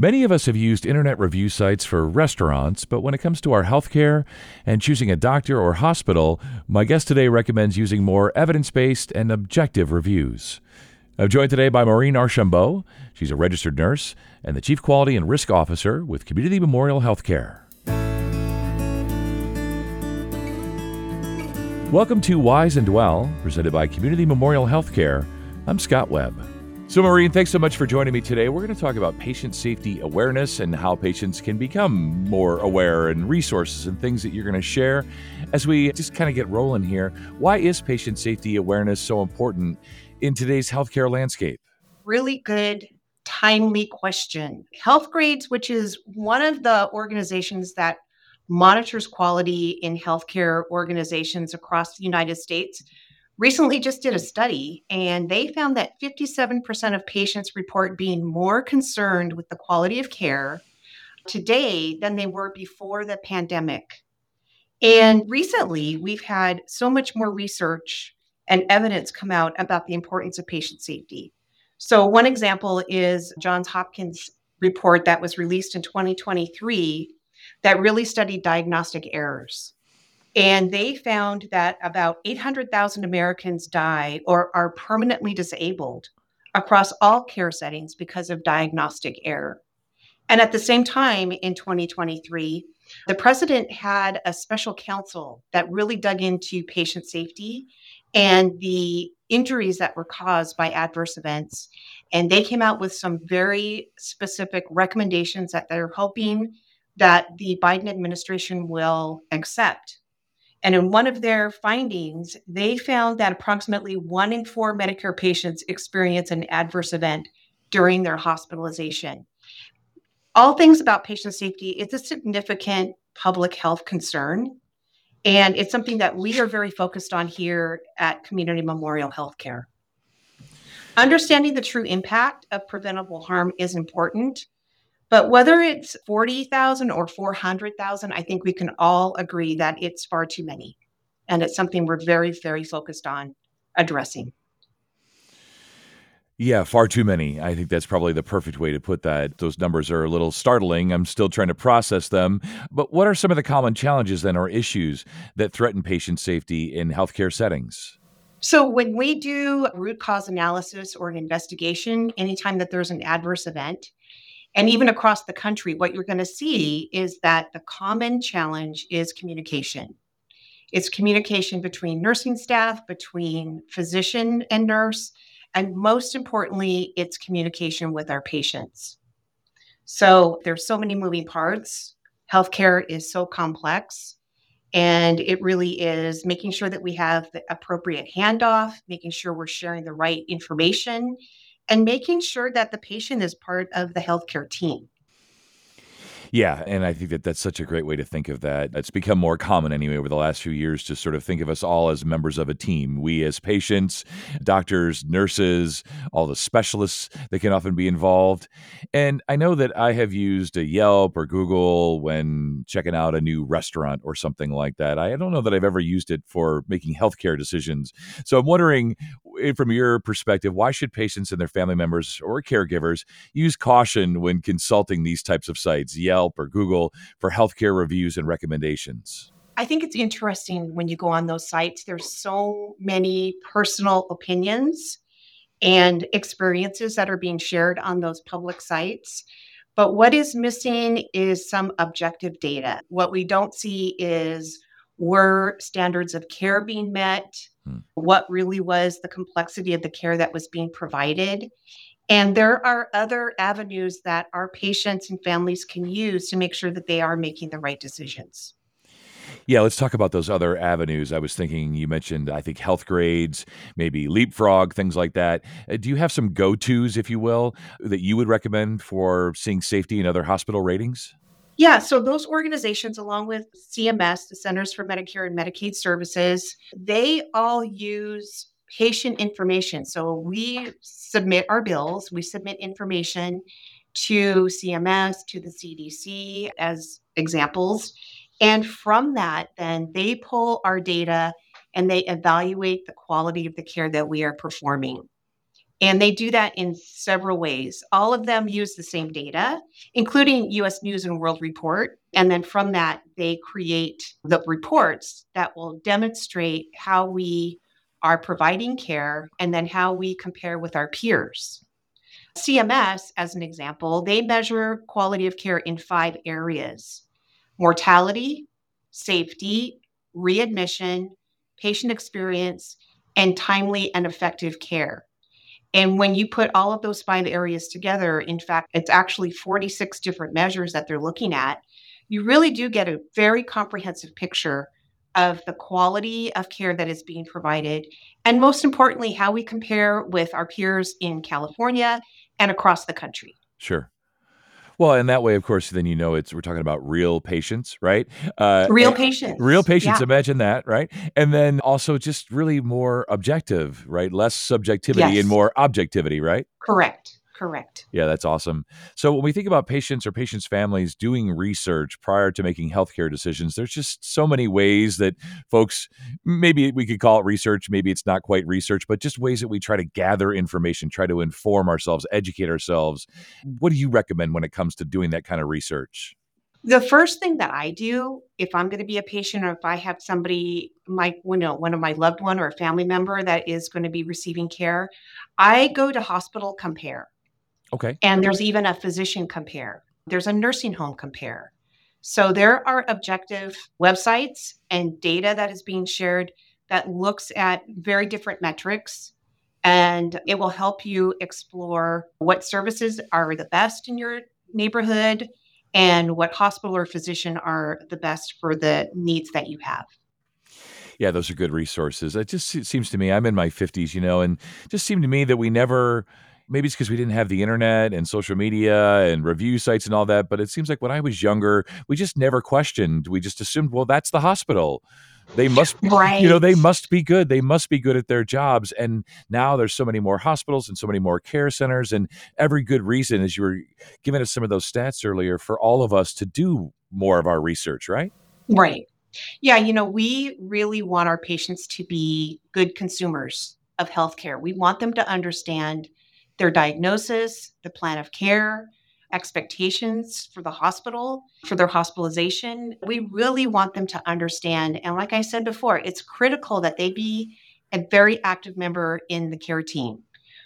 Many of us have used internet review sites for restaurants, but when it comes to our healthcare and choosing a doctor or hospital, my guest today recommends using more evidence-based and objective reviews. I'm joined today by Maureen Archambault. She's a registered nurse and the Chief Quality and Risk Officer with Community Memorial Healthcare. Welcome to Wise and Dwell, presented by Community Memorial Healthcare. I'm Scott Webb. So, Maureen, thanks so much for joining me today. We're going to talk about patient safety awareness and how patients can become more aware and resources and things that you're going to share. As we just kind of get rolling here, why is patient safety awareness so important in today's healthcare landscape? Really good, timely question. Healthgrades, which is one of the organizations that monitors quality in healthcare organizations across the United States, recently just did a study, and they found that 57% of patients report being more concerned with the quality of care today than they were before the pandemic. And recently, we've had so much more research and evidence come out about the importance of patient safety. So one example is Johns Hopkins report that was released in 2023 that really studied diagnostic errors. And they found that about 800,000 Americans die or are permanently disabled across all care settings because of diagnostic error. And at the same time, in 2023, the president had a special counsel that really dug into patient safety and the injuries that were caused by adverse events. And they came out with some very specific recommendations that they're hoping that the Biden administration will accept. And in one of their findings, they found that approximately 1 in 4 Medicare patients experience an adverse event during their hospitalization. All things about patient safety, it's a significant public health concern, and it's something that we are very focused on here at Community Memorial Healthcare. Understanding the true impact of preventable harm is important, but whether it's 40,000 or 400,000, I think we can all agree that it's far too many, and it's something we're very, very focused on addressing. Yeah, far too many. I think that's probably the perfect way to put that. Those numbers are a little startling. I'm still trying to process them. But what are some of the common challenges then or issues that threaten patient safety in healthcare settings? So when we do root cause analysis or an investigation, anytime that there's an adverse event, and even across the country, what you're going to see is that the common challenge is communication. It's communication between nursing staff, between physician and nurse, and most importantly, it's communication with our patients. So there's so many moving parts. Healthcare is so complex, and it really is making sure that we have the appropriate handoff, making sure we're sharing the right information, and making sure that the patient is part of the healthcare team. Yeah, and I think that that's such a great way to think of that. It's become more common anyway over the last few years to sort of think of us all as members of a team. We as patients, doctors, nurses, all the specialists that can often be involved. And I know that I have used a Yelp or Google when checking out a new restaurant or something like that. I don't know that I've ever used it for making healthcare decisions. So I'm wondering, from your perspective, why should patients and their family members or caregivers use caution when consulting these types of sites, Yelp or Google, for healthcare reviews and recommendations? I think it's interesting when you go on those sites, there's so many personal opinions and experiences that are being shared on those public sites. But what is missing is some objective data. What we don't see is were standards of care being met? What really was the complexity of the care that was being provided? And there are other avenues that our patients and families can use to make sure that they are making the right decisions. Yeah, let's talk about those other avenues. I was thinking you mentioned, I think, Healthgrades, maybe Leapfrog, things like that. Do you have some go-tos, if you will, that you would recommend for seeing safety in other hospital ratings? Yeah, so those organizations, along with CMS, the Centers for Medicare and Medicaid Services, they all use patient information. So we submit our bills, we submit information to CMS, to the CDC as examples. And from that, then they pull our data and they evaluate the quality of the care that we are performing. And they do that in several ways. All of them use the same data, including US News and World Report. And then from that, they create the reports that will demonstrate how we are providing care and then how we compare with our peers. CMS, as an example, they measure quality of care in 5 areas: mortality, safety, readmission, patient experience, and timely and effective care. And when you put all of those 5 areas together, in fact, it's actually 46 different measures that they're looking at. You really do get a very comprehensive picture of the quality of care that is being provided. And most importantly, how we compare with our peers in California and across the country. Sure. Well, and that way, of course, then we're talking about real patients, right? Real Real patients. patients, Yeah. imagine that, right? And then also just really more objective, right? Less subjectivity and Yes. more objectivity, right? Correct. Correct. Yeah, that's awesome. So when we think about patients or patients' families doing research prior to making healthcare decisions, there's just so many ways that folks, maybe we could call it research, maybe it's not quite research, but just ways that we try to gather information, try to inform ourselves, educate ourselves. What do you recommend when it comes to doing that kind of research? The first thing that I do if I'm going to be a patient or if I have somebody, one of my loved one or a family member that is going to be receiving care, I go to Hospital Compare. Okay. And there's even a physician compare. There's a nursing home compare. So there are objective websites and data that is being shared that looks at very different metrics, and it will help you explore what services are the best in your neighborhood and what hospital or physician are the best for the needs that you have. Yeah, those are good resources. It just seems to me, I'm in my 50s, and it just seemed to me that we never, maybe it's because we didn't have the internet and social media and review sites and all that, but it seems like when I was younger, we just never questioned. We just assumed, well, that's the hospital. They must, Right. they must be good. They must be good at their jobs. And now there's so many more hospitals and so many more care centers, and every good reason, as you were giving us some of those stats earlier, for all of us to do more of our research, right? Right. Yeah, we really want our patients to be good consumers of healthcare. We want them to understand their diagnosis, the plan of care, expectations for the hospital, for their hospitalization. We really want them to understand. And like I said before, it's critical that they be a very active member in the care team.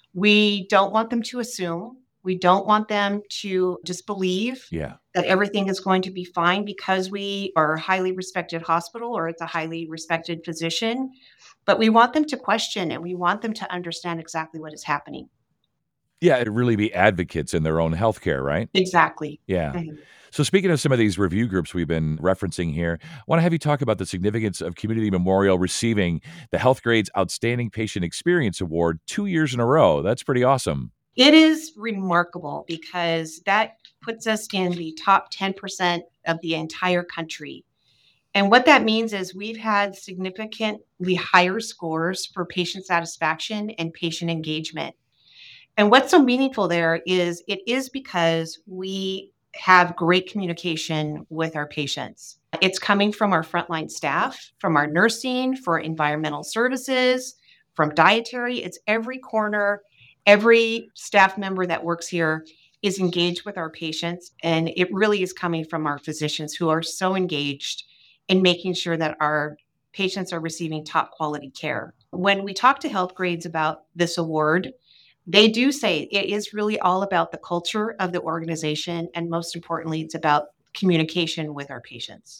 We don't want them to assume. We don't want them to just believe Yeah. that everything is going to be fine because we are a highly respected hospital or it's a highly respected physician. But we want them to question and we want them to understand exactly what is happening. Yeah, to really be advocates in their own healthcare, right? Exactly. Yeah. Mhm. So speaking of some of these review groups we've been referencing here, I want to have you talk about the significance of Community Memorial receiving the HealthGrades Outstanding Patient Experience Award 2 years in a row. That's pretty awesome. It is remarkable because that puts us in the top 10% of the entire country. And what that means is we've had significantly higher scores for patient satisfaction and patient engagement. And what's so meaningful there is it is because we have great communication with our patients. It's coming from our frontline staff, from our nursing, for environmental services, from dietary. It's every corner, every staff member that works here is engaged with our patients. And it really is coming from our physicians who are so engaged in making sure that our patients are receiving top quality care. When we talk to Health Grades about this award, they do say it is really all about the culture of the organization. And most importantly, it's about communication with our patients.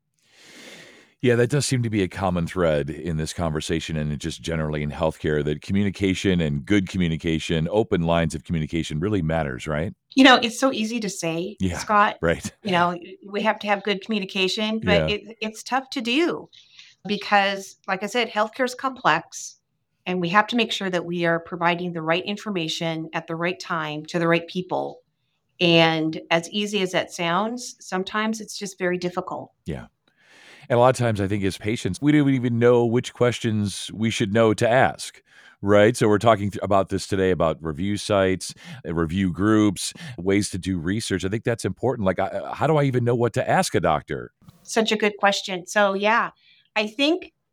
Yeah, that does seem to be a common thread in this conversation and just generally in healthcare, that communication and good communication, open lines of communication really matters, right? It's so easy to say, Yeah, Scott, right. you know, we have to have good communication, but Yeah. it's tough to do because, like I said, healthcare is complex. And we have to make sure that we are providing the right information at the right time to the right people. And as easy as that sounds, sometimes it's just very difficult. Yeah. And a lot of times, I think as patients, we don't even know which questions we should know to ask. Right. So we're talking about this today about review sites, review groups, ways to do research. I think that's important. Like, how do I even know what to ask a doctor? Such a good question. So, yeah, I think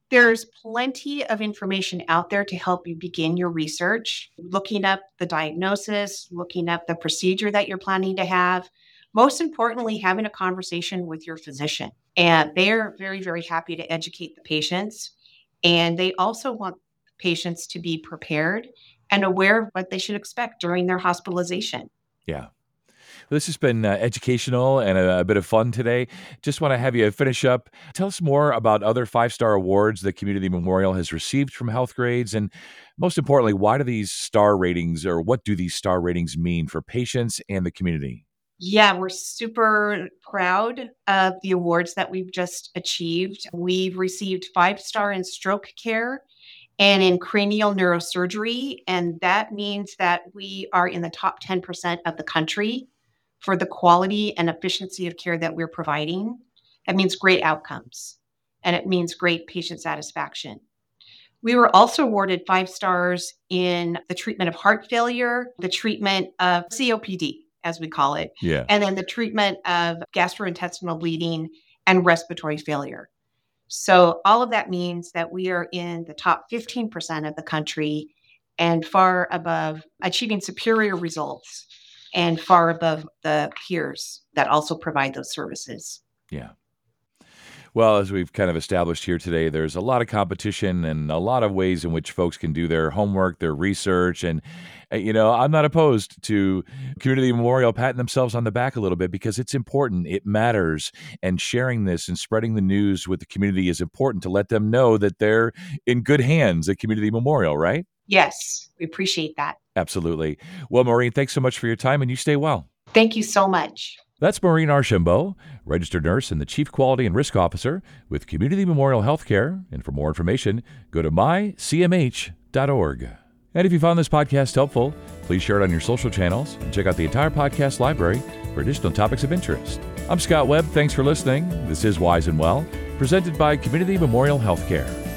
There's plenty of information out there to help you begin your research, looking up the diagnosis, looking up the procedure that you're planning to have. Most importantly, having a conversation with your physician. And they're very, very happy to educate the patients. And they also want patients to be prepared and aware of what they should expect during their hospitalization. Yeah. This has been educational and a bit of fun today. Just want to have you finish up. Tell us more about other 5-star awards that Community Memorial has received from Healthgrades. And most importantly, why do these star ratings, or what do these star ratings mean for patients and the community? Yeah, we're super proud of the awards that we've just achieved. We've received 5-star in stroke care and in cranial neurosurgery. And that means that we are in the top 10% of the country for the quality and efficiency of care that we're providing. That means great outcomes, and it means great patient satisfaction. We were also awarded 5 stars in the treatment of heart failure, the treatment of COPD, as we call it, Yeah. and then the treatment of gastrointestinal bleeding and respiratory failure. So all of that means that we are in the top 15% of the country and far above, achieving superior results and far above the peers that also provide those services. Yeah. Well, as we've kind of established here today, there's a lot of competition and a lot of ways in which folks can do their homework, their research. And, I'm not opposed to Community Memorial patting themselves on the back a little bit, because it's important. It matters. And sharing this and spreading the news with the community is important to let them know that they're in good hands at Community Memorial, right? Yes, we appreciate that. Absolutely. Well, Maureen, thanks so much for your time, and you stay well. Thank you so much. That's Maureen Archambault, registered nurse and the Chief Quality and Risk Officer with Community Memorial Healthcare. And for more information, go to mycmh.org. And if you found this podcast helpful, please share it on your social channels and check out the entire podcast library for additional topics of interest. I'm Scott Webb. Thanks for listening. This is Wise and Well, presented by Community Memorial Healthcare.